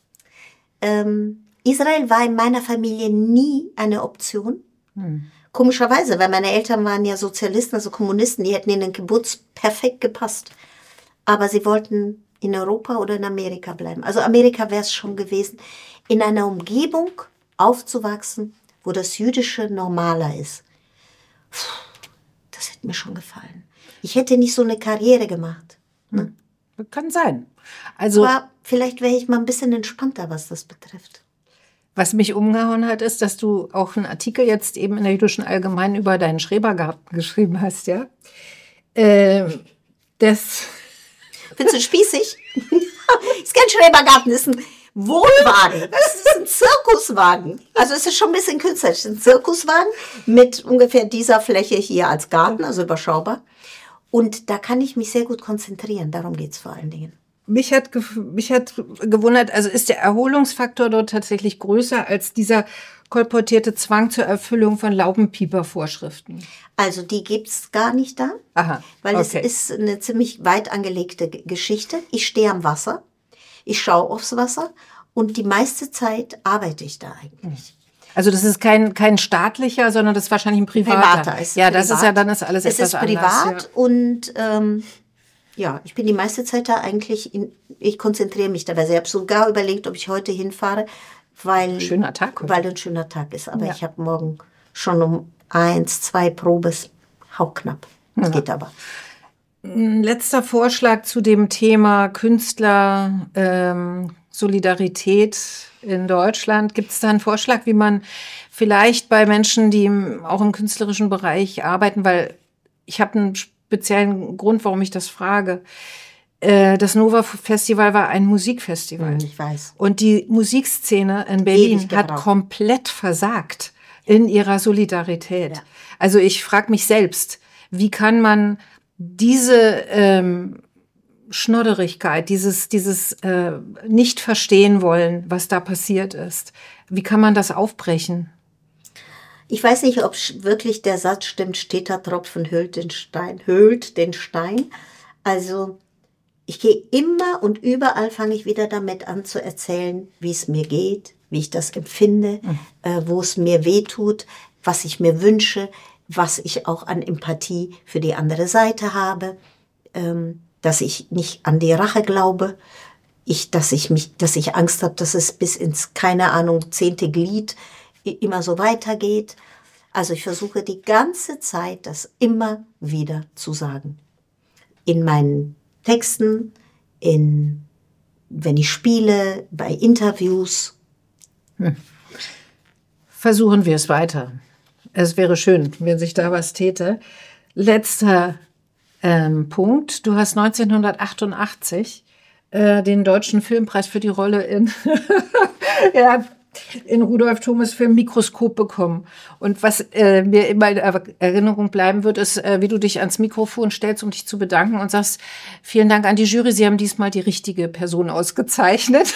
Ähm, Israel war in meiner Familie nie eine Option. Hm. Komischerweise, weil meine Eltern waren ja Sozialisten, also Kommunisten, die hätten in den Kibbutz perfekt gepasst. Aber sie wollten in Europa oder in Amerika bleiben. Also Amerika wäre es schon gewesen, in einer Umgebung aufzuwachsen, wo das Jüdische normaler ist. Puh, das hätte mir schon gefallen. Ich hätte nicht so eine Karriere gemacht. Ne? Hm. Kann sein. Also, aber vielleicht wäre ich mal ein bisschen entspannter, was das betrifft. Was mich umgehauen hat, ist, dass du auch einen Artikel jetzt eben in der Jüdischen Allgemeinen über deinen Schrebergarten geschrieben hast, ja? Ähm, das... Findest du spießig? Ist kein Schrebergarten, ist ein Wohnwagen. Das ist ein Zirkuswagen. Also es ist schon ein bisschen künstlerisch. Ein Zirkuswagen mit ungefähr dieser Fläche hier als Garten, also überschaubar. Und da kann ich mich sehr gut konzentrieren. Darum geht's vor allen Dingen. Mich hat, mich hat gewundert, also ist der Erholungsfaktor dort tatsächlich größer als dieser kolportierte Zwang zur Erfüllung von Laubenpieper-Vorschriften? Also die gibt's gar nicht da. Aha, weil okay. Es ist eine ziemlich weit angelegte Geschichte. Ich stehe am Wasser, ich schaue aufs Wasser und die meiste Zeit arbeite ich da eigentlich. Also das ist kein kein staatlicher, sondern das ist wahrscheinlich ein privater. Privater ist ja, privat. Das ist ja dann ist alles es etwas anders. Es ist privat ja. und ähm, ja, ich bin die meiste Zeit da eigentlich, in, ich konzentriere mich dabei. Ich habe sogar überlegt, ob ich heute hinfahre, weil, schöner Tag heute. weil ein schöner Tag ist. Aber ja. ich habe morgen schon um eins, zwei Probes, hauchknapp. Das ja. geht aber. Letzter Vorschlag zu dem Thema Künstler, ähm, Solidarität in Deutschland. Gibt es da einen Vorschlag, wie man vielleicht bei Menschen, die im, auch im künstlerischen Bereich arbeiten, weil ich habe einen speziellen Grund, warum ich das frage. Äh, das Nova Festival war ein Musikfestival. Ich weiß. Und die Musikszene in Berlin hat komplett versagt in ihrer Solidarität. Ja. Also ich frage mich selbst, wie kann man diese ähm, Schnodderigkeit, dieses, dieses äh, nicht verstehen wollen, was da passiert ist. Wie kann man das aufbrechen? Ich weiß nicht, ob wirklich der Satz stimmt, steter Tropfen höhlt den Stein, höhlt den Stein. Also ich gehe immer und überall fange ich wieder damit an zu erzählen, wie es mir geht, wie ich das empfinde, mhm. äh, wo es mir weh tut, was ich mir wünsche. was ich auch an Empathie für die andere Seite habe, ähm, dass ich nicht an die Rache glaube, ich, dass ich mich, dass ich Angst habe, dass es bis ins, keine Ahnung, zehnte Glied immer so weitergeht. Also ich versuche die ganze Zeit, das immer wieder zu sagen. In meinen Texten, in, wenn ich spiele, bei Interviews. Hm. Versuchen wir es weiter. Es wäre schön, wenn sich da was täte. Letzter ähm, Punkt. Du hast neunzehnhundertachtundachtzig äh, den Deutschen Filmpreis für die Rolle in, ja, in Rudolf Thomas Film Mikroskop bekommen. Und was äh, mir immer in Erinnerung bleiben wird, ist, äh, wie du dich ans Mikrofon stellst, um dich zu bedanken und sagst, vielen Dank an die Jury, Sie haben diesmal die richtige Person ausgezeichnet.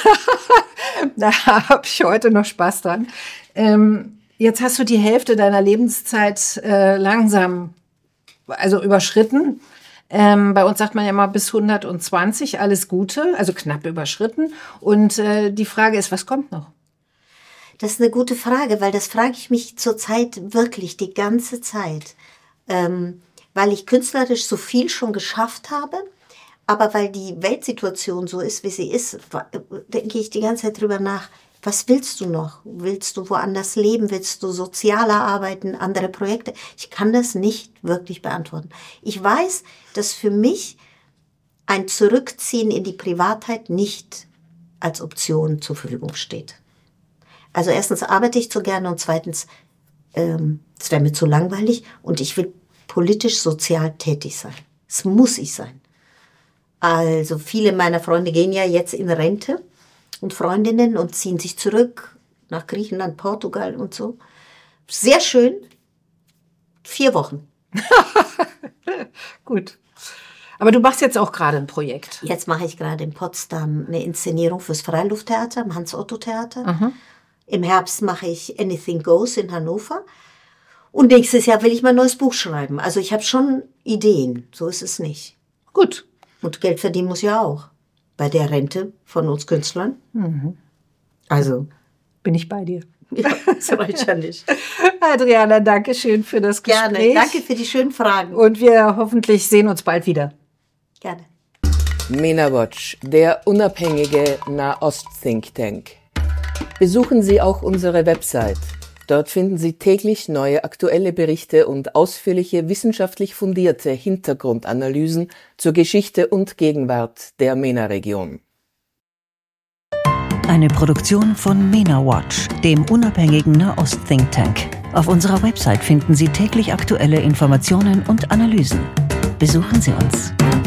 Da habe ich heute noch Spaß dran. Ähm, jetzt hast du die Hälfte deiner Lebenszeit äh, langsam, also überschritten. Ähm, bei uns sagt man ja immer bis hundertzwanzig, alles Gute, also knapp überschritten. Und äh, die Frage ist, was kommt noch? Das ist eine gute Frage, weil das frage ich mich zurzeit wirklich die ganze Zeit. Ähm, weil ich künstlerisch so viel schon geschafft habe, aber weil die Weltsituation so ist, wie sie ist, denke ich die ganze Zeit drüber nach, was willst du noch? Willst du woanders leben? Willst du sozialer arbeiten, andere Projekte? Ich kann das nicht wirklich beantworten. Ich weiß, dass für mich ein Zurückziehen in die Privatheit nicht als Option zur Verfügung steht. Also erstens arbeite ich zu gerne und zweitens, ähm, es wäre mir zu langweilig und ich will politisch, sozial tätig sein. Das muss ich sein. Also viele meiner Freunde gehen ja jetzt in Rente und Freundinnen und ziehen sich zurück nach Griechenland, Portugal und so. Sehr schön. Vier Wochen. Gut. Aber du machst jetzt auch gerade ein Projekt. Jetzt mache ich gerade in Potsdam eine Inszenierung fürs Freilufttheater, im Hans-Otto-Theater. Mhm. Im Herbst mache ich Anything Goes in Hannover. Und nächstes Jahr will ich mein neues Buch schreiben. Also ich habe schon Ideen. So ist es nicht. Gut. Und Geld verdienen muss ja auch. Bei der Rente von uns Künstlern. Mhm. Also. Bin ich bei dir. Ja, das reicht ja nicht. Adriana, danke schön für das Gespräch. Gerne. Danke für die schönen Fragen. Und wir hoffentlich sehen uns bald wieder. Gerne. MENA Watch, der unabhängige Nahost-Think Tank. Besuchen Sie auch unsere Website. Dort finden Sie täglich neue aktuelle Berichte und ausführliche wissenschaftlich fundierte Hintergrundanalysen zur Geschichte und Gegenwart der MENA-Region. Eine Produktion von MENA Watch, dem unabhängigen Nahost-Think Tank. Auf unserer Website finden Sie täglich aktuelle Informationen und Analysen. Besuchen Sie uns.